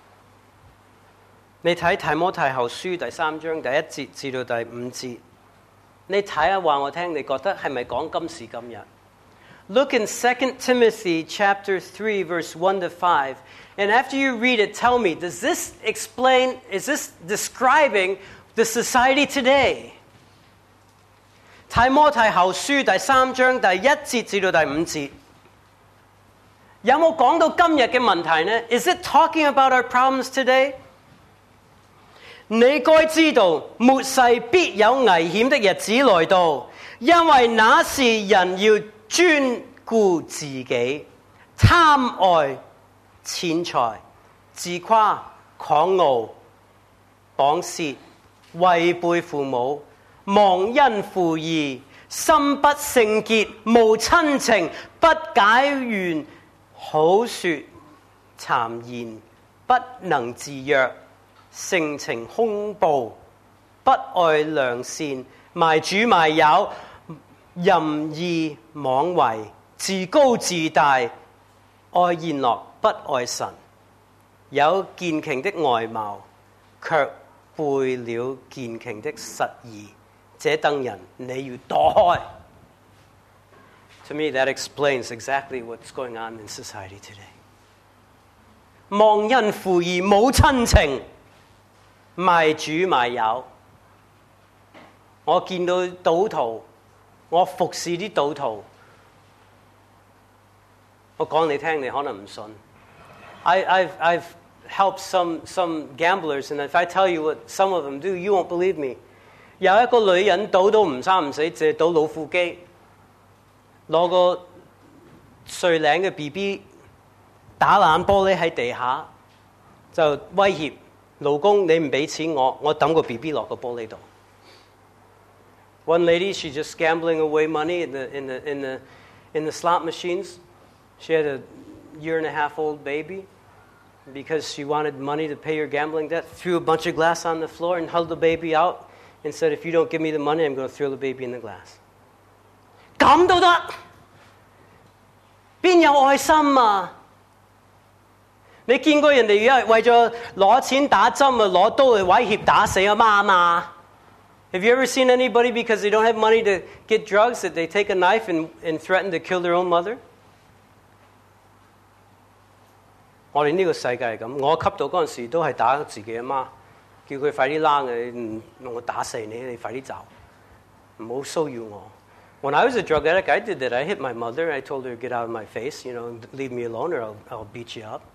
你睇提摩太後書第三章第一節至到第五節。你睇下話我聽，你覺得係咪講今時今日 ？Look in Second Timothy chapter three, verse one to five, and after you read it, tell me, does this explain? Is this describing the society today? 提摩太後書第三章第一節至到第五節，有冇講到今日嘅問題呢？ Is it talking about our problems today?你該知道，末世必有危險的日子來到，因為那時人要專顧自己，貪愛錢財，自誇狂傲，綁舌，違背父母，忘恩負義，心不聖潔，無親情，不解怨，好說讒言，不能自約。性情兇暴，不愛良善，賣主賣友，任意妄為，自高自大，愛宴樂，不愛神，有健瓊的外貌，卻背了健瓊的實意，這等人你要躲開。To me, that explains exactly what's going on in society today. 忘恩負義，冇親情。賣主賣友，我見到賭徒，我服侍啲賭徒。我講你聽，你可能唔信。I, I've, I've helped some, some gamblers, and if I tell you what some of them do, you won't believe me. 有一個女人賭到唔生唔死，淨係賭老虎機，攞個碎領嘅 B B 打爛玻璃喺地下，就威脅。老公，你唔俾錢我，我抌個 B B 落個玻璃度。One lady, she's just gambling away money in the in the in the in the slot machines. She had a year and a half old baby because she wanted money to pay her gambling debt. Threw a bunch of glass on the floor and held the baby out and said, "If you don't give me the money, I'm going to throw the baby in the glass." 咁都得？ 邊有愛心啊？你見過人哋而家為咗攞錢打針啊，攞刀嚟威脅打死阿媽嘛？ Have you ever seen anybody because they don't have money to get drugs that they take a knife and, and threaten to kill their own mother? 我哋呢個世界係咁，我吸毒嗰陣時都係打自己阿媽，叫佢快啲躝嘅，唔我打死你，你快啲走，唔好騷擾我。When I was a drug addict, I did that. I hit my mother. I told her to get out of my face, you know, leave me alone or I'll, I'll beat you up.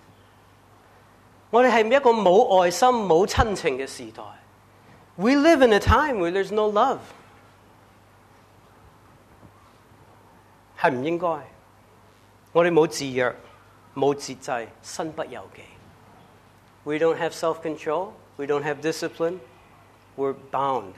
我哋係一個冇愛心、冇親情嘅時代。We live in a time where there's no love. 係唔應該。我哋冇自約，冇節制，身不由己。We don't have self-control. We don't have discipline. We're bound.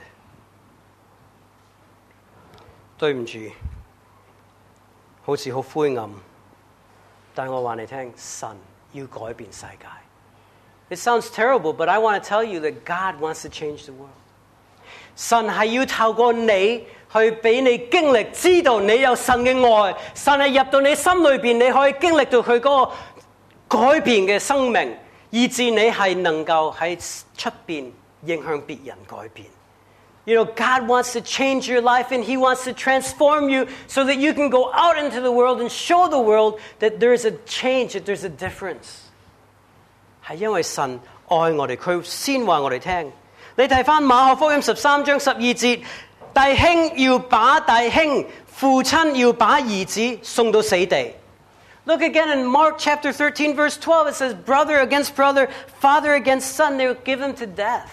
對唔住，好似好灰暗，但我話你聽，神要改變世界。It sounds terrible, but I want to tell you that God wants to change the world. 神係要透過你去俾你經歷，知道你有神嘅愛，神係入到你心裏邊，你可以經歷到佢嗰個改變嘅生命，以致你係能夠喺出邊影響別人改變。You know, God wants to change your life and He wants to transform you so that you can go out into the world and show the world that there is a change, that there's a difference. 係因為神愛我哋，佢先話我哋聽。你睇返馬可福音十三章十二節，弟兄要把弟兄，父親要把兒子送到死地。Look again in Mark chapter thirteen, verse twelve. It says, brother against brother, father against son, they will give him to death.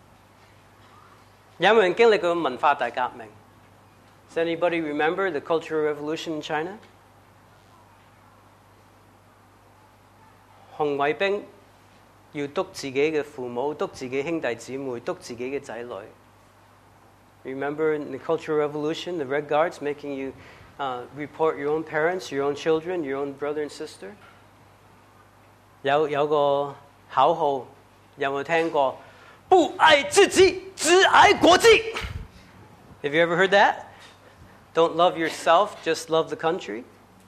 有冇人經歷過文化大革命？ Does anybody remember the Cultural Revolution in China? 紅衛兵要督自己嘅父母，督自己兄弟姊妹，督自己嘅仔女。Remember in the Cultural Revolution, the Red Guards making you uh, report your own parents, your own children, your own brother and sister? 有有個口號，有冇聽過？不愛自己，只愛國際。Have you ever heard that? Don't love yourself, just love the country.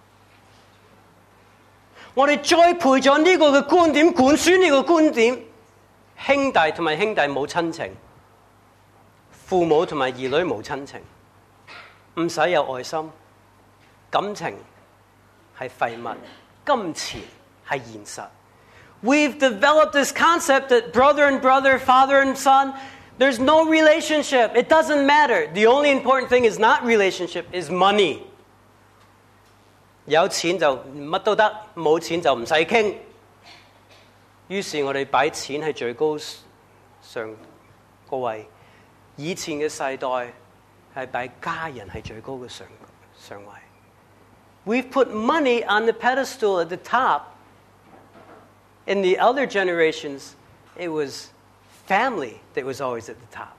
我哋栽培咗呢個嘅觀點，灌輸呢個觀點，兄弟同埋兄弟冇親情，父母同埋兒女冇親情，唔使有愛心，感情係廢物，金錢係現實。We've developed this concept that brother and brother, father and son, there's no relationship. It doesn't matter. The only important thing is not relationship, is money. 有錢就乜都得，冇錢就唔使傾。於是我哋擺錢係最高上個位。以前嘅世代係擺家人係最高嘅上上位。We've put money on the pedestal at the top. In the other generations, it was family that was always at the top.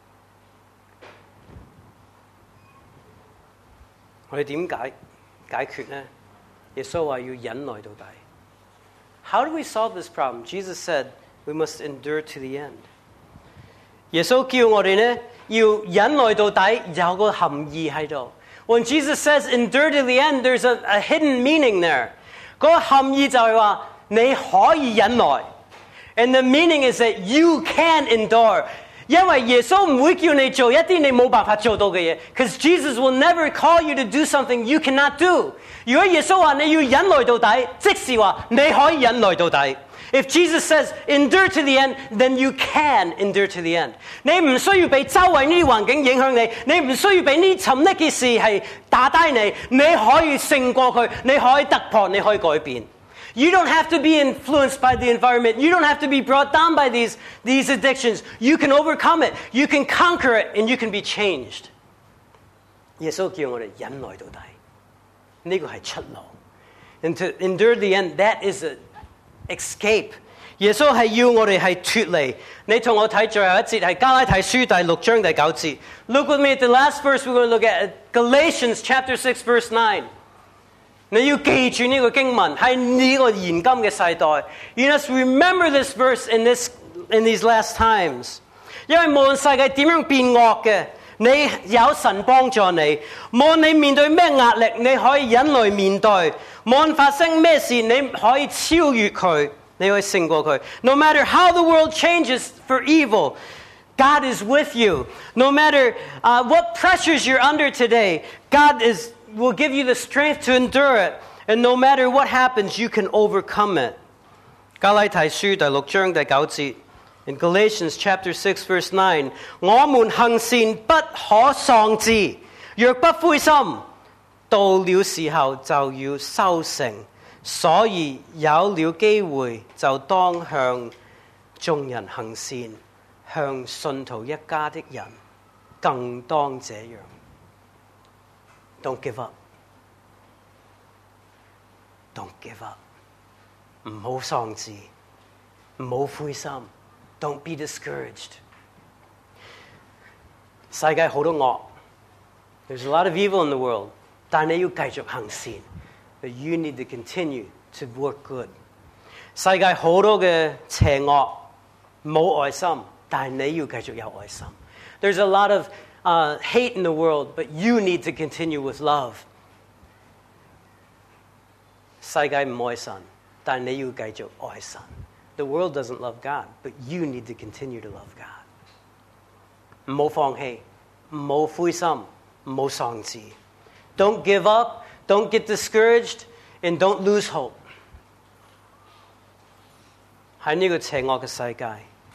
我哋點解解決呢？耶穌話要忍耐到底。How do we solve this problem? Jesus said we must endure to the end. 耶穌叫我哋呢要忍耐到底，有個含義喺度。When Jesus says endure to the end, there's a, a hidden meaning there. 嗰個含義就係話你可以忍耐。And the meaning is that you can endure. 因為耶穌唔會叫你做一啲你冇辦法做到嘅嘢。Because Jesus will never call you to do something you cannot do. 如果耶穌話你要忍耐到底，即是話你可以忍耐到底。If Jesus says endure to the end, then you can endure to the end. 你唔需要俾周圍呢啲環境影響你，你唔需要俾呢沉溺嘅事係打低你，你可以勝過佢，你可以突破，你可以改變。You don't have to be influenced by the environment. You don't have to be brought down by these, these addictions. You can overcome it. You can conquer it, and you can be changed. 耶穌叫我哋忍耐到底，呢個係出路。And to endure the end, that is an escape. 耶穌係要我哋係脫離。你同我睇最後一節係加拉太書第六章第九節。Look with me at the last verse. We're going to look at Galatians chapter six, verse nine. 你要記住呢個經文喺呢個現今嘅世代。You must remember this verse in this in these last times. 因為無論世界點樣變惡嘅， 你有神幫助你，無論你面對咩壓力，你可以忍耐面對；無論發生咩事，你可以超越佢，你可以勝過佢。No matter how the world changes for evil, God is with you. No matter uh, what pressures you're under today, God is will give you the strength to endure it. And no matter what happens, you can overcome it. 加拉太書第六章第九節。In Galatians chapter six verse nine, 我們行善不可喪志，若不灰心，到了時候就要收成。所以有了機會就當向眾人行善，向信徒一家的人更當這樣。Don't give up. Don't give up. 唔好喪志，唔好灰心。Don't be discouraged. 世界好多惡 There's a lot of evil in the world. 但你要繼續行善。But you need to continue to work good. 世界好多嘅邪惡，冇愛心，但係你要繼續有愛心。There's a lot of uh, hate in the world, but you need to continue with love. 世界唔愛神，但係你要繼續愛神。The world doesn't love God, but you need to continue to love God. 唔好放棄，唔好灰心，唔好喪志。Don't give up, don't get discouraged, and don't lose hope. 喺呢個邪惡嘅世界，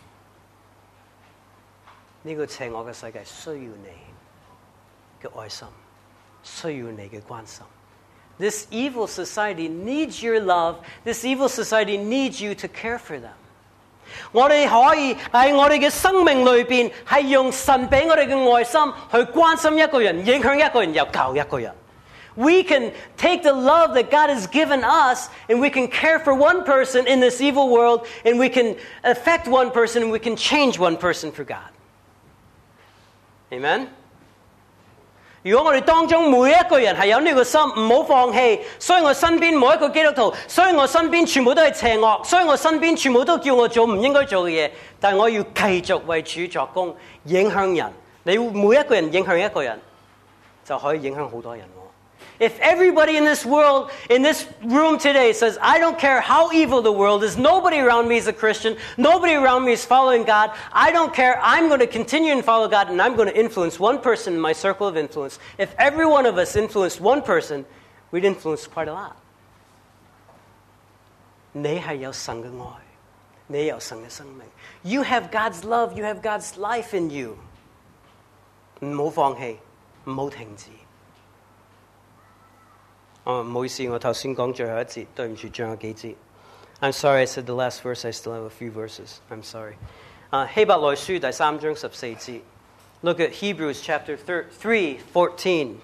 呢個邪惡嘅世界需要你嘅愛心，需要你嘅關心。This evil society needs your love. This evil society needs you to care for them. 我哋可以喺我哋嘅生命裏邊，係用神俾我哋嘅愛心去關心一個人，影響一個人，又救一個人。We can take the love that God has given us, and we can care for one person in this evil world, and we can affect one person, and we can change one person for God. Amen? 如果我哋當中每一個人係有呢個心，唔好放棄，所以我身邊每一個基督徒，所以我身邊全部都係邪惡，所以我身邊全部都叫我做唔應該做嘅嘢，但係我要繼續為主作工，影響人。你每一個人影響一個人，就可以影響好多人。If everybody in this world, in this room today says, I don't care how evil the world is, nobody around me is a Christian, nobody around me is following God, I don't care, I'm going to continue and follow God, and I'm going to influence one person in my circle of influence. If every one of us influenced one person, we'd influence quite a lot. 你係有神嘅愛，你有神嘅生命。You have God's love, you have God's life in you. 唔好放棄，唔好停止。哦，唔好意思，我頭先講最後一節，對唔住，仲有幾節。I'm sorry, I said the last verse. I still have a few verses. I'm sorry. 啊，希伯來書第三章十四節。Look at Hebrews chapter three, fourteen.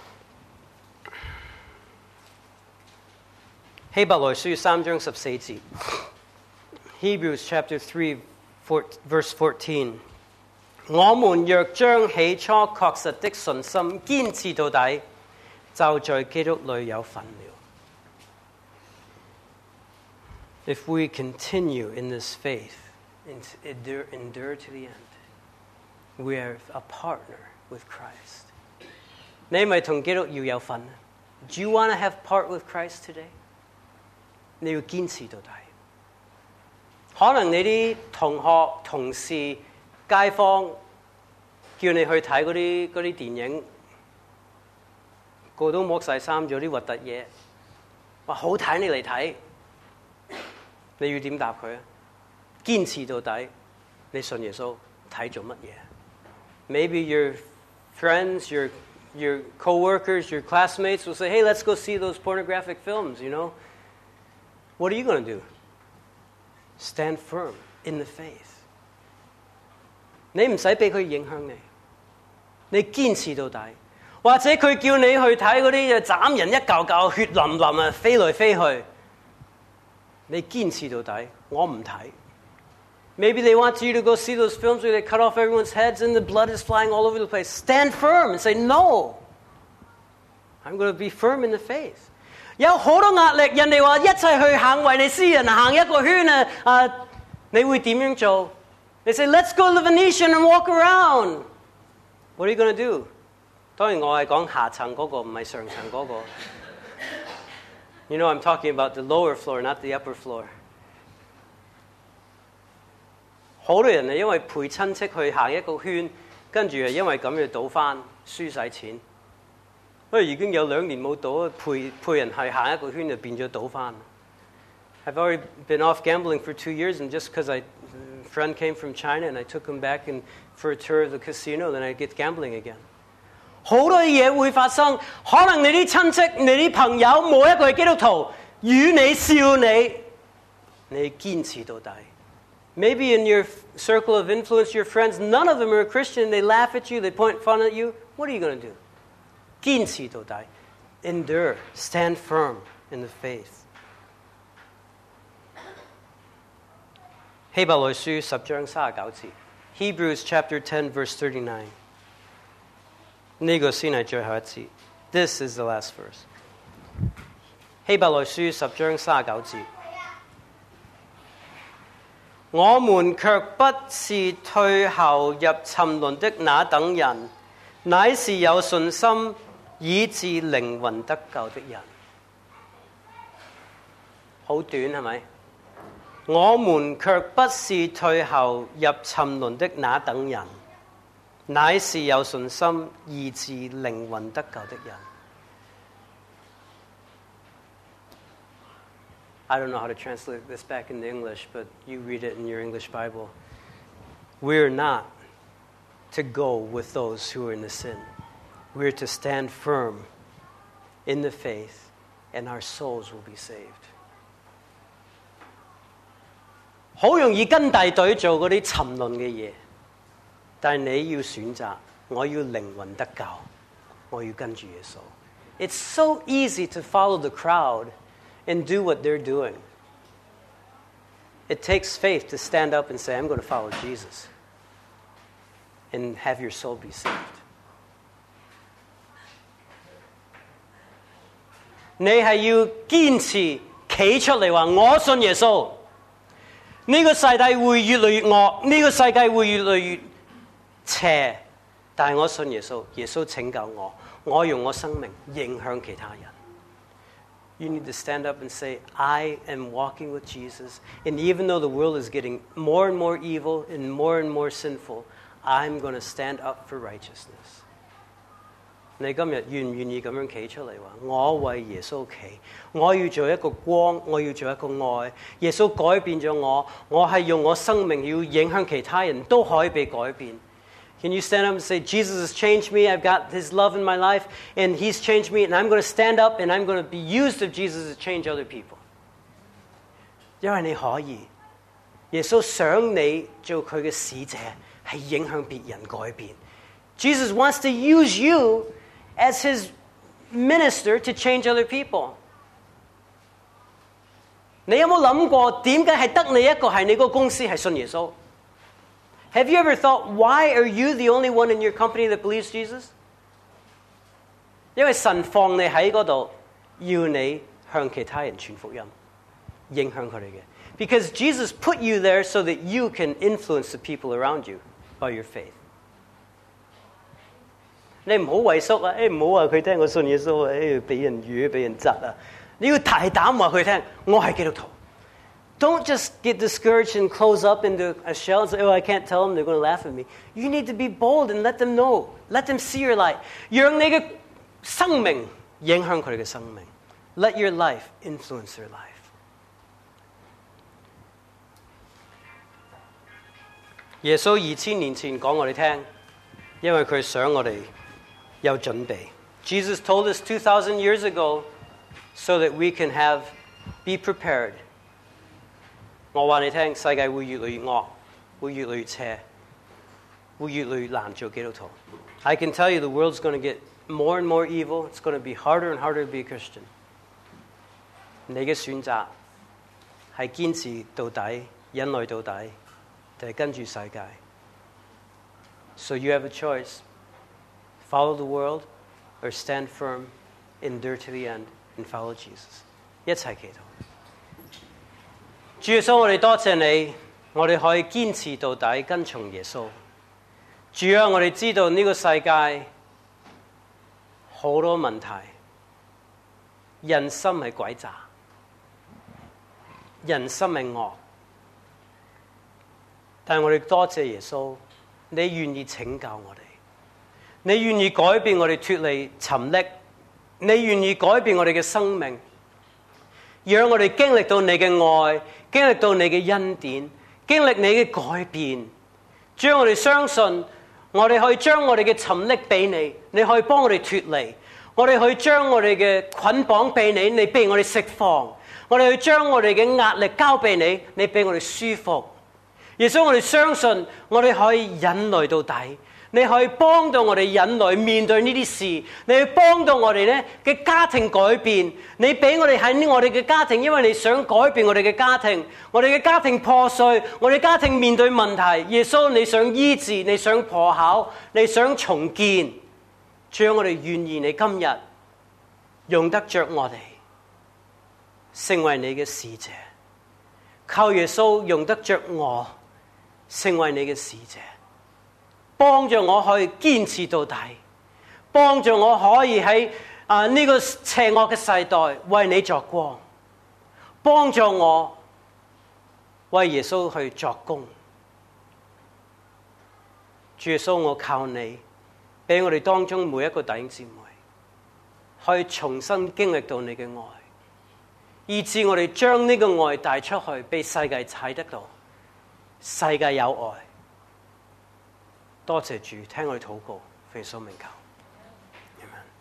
希伯來書三章十四節。Hebrews chapter three, verse fourteen. 我們若將起初確實的信心堅持到底，就在基督裏有份了。If we continue in this faith and endure, endure to the end, we are a partner with Christ. 你咪同基督要有份。Do you want to have part with Christ today? 你要堅持到底。可能你啲同學、同事、街坊叫你去睇嗰啲嗰啲電影。個都剝晒衫，做啲核突嘢，話好睇你嚟睇，你要點答佢啊？堅持到底，你信耶穌睇做乜嘢 ？Maybe your friends, your your co-workers, your classmates will say, "Hey, let's go see those pornographic films." You know, what are you going to do? Stand firm in the faith. 你唔使俾佢影響你，你堅持到底。或者佢叫你去睇嗰啲斬人一嚿嚿血淋淋啊，飛來飛去，你堅持到底，我唔睇。Maybe they want you to go see those films where they cut off everyone's heads and the blood is flying all over the place. Stand firm and say, no, I'm going to be firm in the faith. 有好多壓力，人哋話一齊去行威尼斯人行一個圈啊，啊，你會點樣做？你 say, let's go to the Venetian and walk around. What are you going to do? 當然我係講下層嗰個，唔係上層嗰個。You know, I'm talking about the lower floor, not the upper floor. 好多人係因為陪親戚去行一個圈，跟住係因為咁樣賭翻，輸晒錢。因為已經有兩年冇賭，陪陪人係行一個圈就變咗賭翻。I've already been off gambling for two years, and just because a friend came from China and I took him back and for a tour of the casino, then I get gambling again. 好多嘢會發生，可能你啲親戚、你啲朋友冇一個係基督徒，與你笑你，你堅持到底。Maybe in your circle of influence, your friends, none of them are a Christian. They laugh at you, they point fun at you. What are you going to do? 堅持到底 Endure, stand firm in the faith. 希伯來書十章三十九節 Hebrews chapter ten, verse thirty-nine. 呢個先係最後一節 This is the last verse. 希伯來書十章三十九節我們卻不是退後入沉淪的那等人，乃是有信心以致靈魂得救的人。好短係咪？我們卻不是退後入沉淪的那等人，乃是有信心以致靈魂得救的人。I don't know how to translate this back into English, but you read it in your English Bible. We're not to go with those who are in the sin. We're to stand firm in the faith, and our souls will be saved. 好容易跟大隊做嗰啲沉淪嘅嘢，但係你要選擇，我要靈魂得救，我要跟住耶穌。It's so easy to follow the crowd and do what they're doing. It takes faith to stand up and say, I'm going to follow Jesus and have your soul be saved. 你係要堅持企出嚟話我信耶穌，呢個世界會越嚟越惡，呢個世界會越嚟越邪，但係我信耶穌，耶穌拯救我，我用我生命影響其他人。You need to stand up and say, I am walking with Jesus. And even though the world is getting more and more evil and more and more sinful, I'm going to stand up for righteousness. 你今日願唔願意咁樣企出嚟話，我為耶穌企，我要做一個光，我要做一個愛。耶穌改變咗我，我係用我生命要影響其他人都可以被改變。Can you stand up and say, Jesus has changed me, I've got his love in my life, and he's changed me, and I'm going to stand up and I'm going to be used of Jesus to change other people? 因為你可以，耶穌想你做佢嘅使者，係影響別人改變。Jesus wants to use you as his minister to change other people. 你有冇諗過點解係得你一個係你個公司係信耶穌？ Have you ever thought, why are you the only one in your company that believes Jesus? 因為神放你喺嗰度，要你向其他人傳福音，影響佢哋嘅。Because Jesus put you there so that you can influence the people around you by your faith. 你唔好畏縮啊！誒唔好話佢聽我信耶穌啊！誒俾人魚俾人窒啊！你要大膽話佢聽，我係基督徒。Don't just get discouraged and close up into a shell and say, oh, I can't tell them, they're going to laugh at me. You need to be bold and let them know. Let them see your light. 讓你嘅生命影響佢哋嘅生命。Let your life influence their life. 耶穌二千年前講我哋聽，因為佢想我哋有準備。Jesus told us two thousand years ago so that we can have, be prepared. 我話你聽，世界會越嚟越惡，會越嚟越邪，會越嚟越難做基督徒。I can tell you the world's going to get more and more evil. It's going to be harder and harder to be a Christian. 你嘅選擇係堅持到底，忍耐到底，定係跟住世界？ So you have a choice. Follow the world or stand firm, endure to the end, and follow Jesus. 一齊祈禱。主耶穌，我哋多謝你，我哋可以堅持到底，跟從耶穌。 主啊，我哋知道呢個世界好多問題，人心係詭詐，人心係惡。但係我哋多謝耶穌，你願意拯救我哋，你願意改變我哋脫離沉溺，你願意改變我哋嘅生命，讓我哋經歷到你嘅愛，經歷到你嘅恩典，經歷你嘅改變。主啊，我哋相信我哋可以將我哋嘅沉溺俾你，你可以幫我哋脫離，我哋可以將我哋嘅捆綁俾你，你俾我哋釋放，我哋去將我哋嘅壓力交俾你，你俾我哋舒服。耶穌，我哋相信我哋可以忍耐到底，你可以幫到我哋忍耐面對呢啲事，你去幫到我哋咧嘅家庭改變，你俾我哋喺我哋嘅家庭，因為你想改變我哋嘅家庭，我哋嘅家庭破碎，我哋家庭面對問題，耶穌你想醫治，你想破口，你想重建，主啊，我哋願意你今日用得着我哋，成為你嘅使者，靠耶穌用得着我，成為你嘅使者，幫助我可以堅持到底，幫助我可以喺啊呢個邪惡嘅世代為你作光，幫助我為耶穌去作工。主耶穌，我靠你，俾我哋當中每一個弟兄姊妹可以重新經歷到你嘅愛，以致我哋將呢個愛帶出去，俾世界睇得到。世界有愛，多謝主，聽我哋禱告，奉耶穌名求。